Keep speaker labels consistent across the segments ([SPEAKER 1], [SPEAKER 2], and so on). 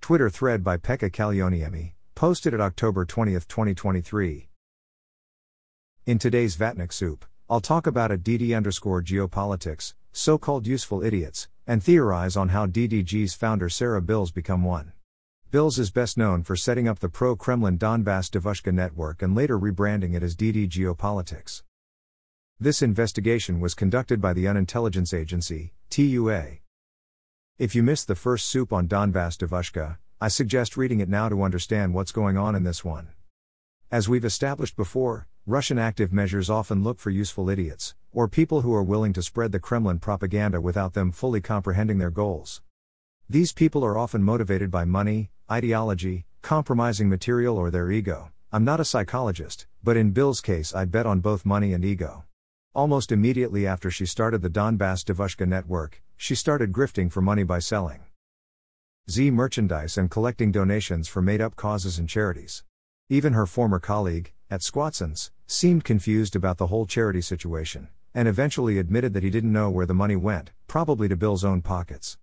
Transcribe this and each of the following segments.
[SPEAKER 1] Twitter thread by Pekka Kallioniemi, posted at October 20, 2023. In today's Vatnik Soup, I'll talk about a DD_geopolitics, so-called useful idiots, and theorize on how DDG's founder Sarah Bills become one. Bills is best known for setting up the pro-Kremlin Donbass Devushka network and later rebranding it as DD Geopolitics. This investigation was conducted by the Unintelligence Agency, TUA. If you missed the first soup on Donbass Devushka, I suggest reading it now to understand what's going on in this one. As we've established before, Russian active measures often look for useful idiots, or people who are willing to spread the Kremlin propaganda without them fully comprehending their goals. These people are often motivated by money, ideology, compromising material, or their ego. I'm not a psychologist, but in Bill's case I'd bet on both money and ego. Almost immediately after she started the Donbass Devushka network, she started grifting for money by selling Z merchandise and collecting donations for made-up causes and charities. Even her former colleague, at Squatsons, seemed confused about the whole charity situation, and eventually admitted that he didn't know where the money went, probably to Bill's own pockets.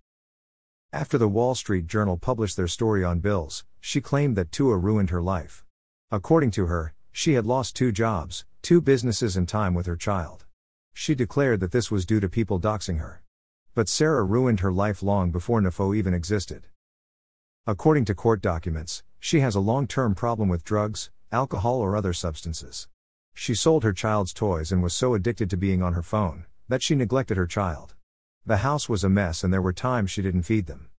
[SPEAKER 1] After the Wall Street Journal published their story on Bills, she claimed that Tua ruined her life. According to her, she had lost 2 jobs, 2 businesses and time with her child. She declared that this was due to people doxing her. But Sarah ruined her life long before NAFO even existed. According to court documents, she has a long-term problem with drugs, alcohol or other substances. She sold her child's toys and was so addicted to being on her phone, that she neglected her child. The house was a mess and there were times she didn't feed them.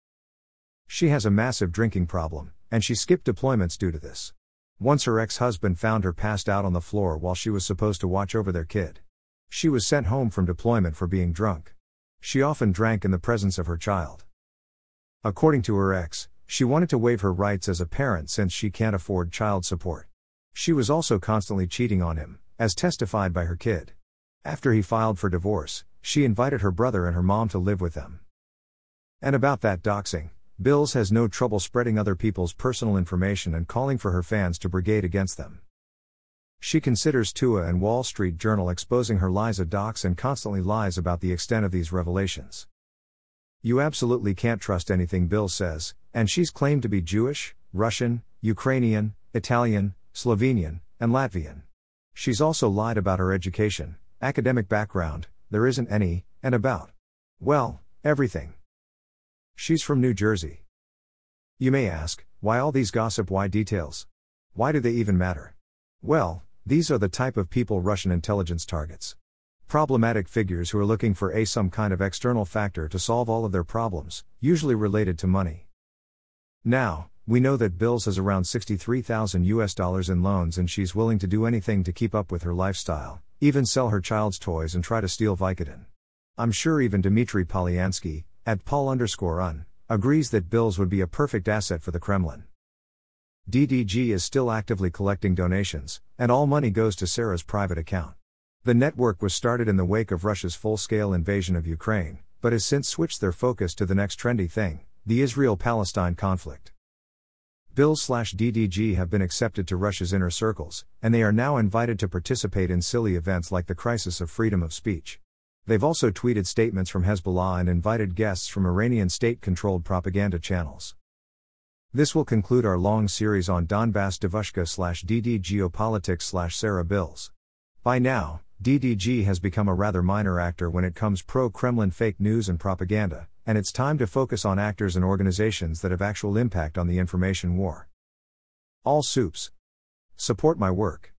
[SPEAKER 1] She has a massive drinking problem, and she skipped deployments due to this. Once her ex-husband found her passed out on the floor while she was supposed to watch over their kid. She was sent home from deployment for being drunk. She often drank in the presence of her child. According to her ex, she wanted to waive her rights as a parent since she can't afford child support. She was also constantly cheating on him, as testified by her kid. After he filed for divorce, she invited her brother and her mom to live with them. And about that doxing, Bills has no trouble spreading other people's personal information and calling for her fans to brigade against them. She considers Tua and Wall Street Journal exposing her lies a dox and constantly lies about the extent of these revelations. You absolutely can't trust anything Bills says, and she's claimed to be Jewish, Russian, Ukrainian, Italian, Slovenian, and Latvian. She's also lied about her education, academic background, there isn't any, and about, well, everything. She's from New Jersey. You may ask, why all these gossip, why details? Why do they even matter? Well, these are the type of people Russian intelligence targets. Problematic figures who are looking for some kind of external factor to solve all of their problems, usually related to money. Now, we know that Bills has around $63,000 in loans and she's willing to do anything to keep up with her lifestyle, even sell her child's toys and try to steal Vicodin. I'm sure even Dmitry Polyansky, at Paul_un, agrees that Bills would be a perfect asset for the Kremlin. DDG is still actively collecting donations, and all money goes to Sarah's private account. The network was started in the wake of Russia's full-scale invasion of Ukraine, but has since switched their focus to the next trendy thing, the Israel-Palestine conflict. Bills/DDG have been accepted to Russia's inner circles, and they are now invited to participate in silly events like the crisis of freedom of speech. They've also tweeted statements from Hezbollah and invited guests from Iranian state-controlled propaganda channels. This will conclude our long series on Donbass Devushka/DD Geopolitics/Sarah Bills. By now, DDG has become a rather minor actor when it comes pro-Kremlin fake news and propaganda, and it's time to focus on actors and organizations that have actual impact on the information war. All soups. Support my work.